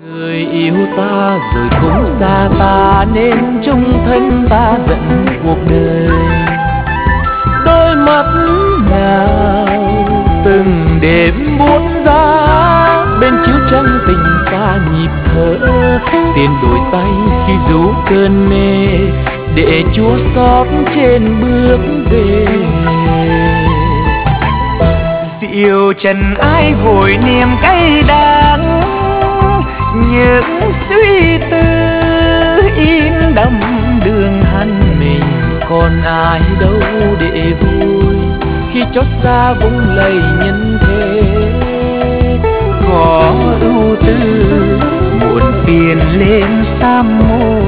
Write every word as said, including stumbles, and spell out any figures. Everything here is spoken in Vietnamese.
Người yêu ta rồi cũng xa ta, nên chung thân ta tận cuộc đời. Đôi mắt nào từng đêm buốt giá, bên chiếu trăng tình xa nhịp thở. Tiền đổi tay khi rú cơn mê, để Chúa xót trên bước về. Rượu trần ai vội niềm cay đắng, những suy tư in đậm đường hắn. Mình còn ai đâu để vui, khi chót xa vung lầy nhân thế. Có ưu tư muộn phiền lên sám mối,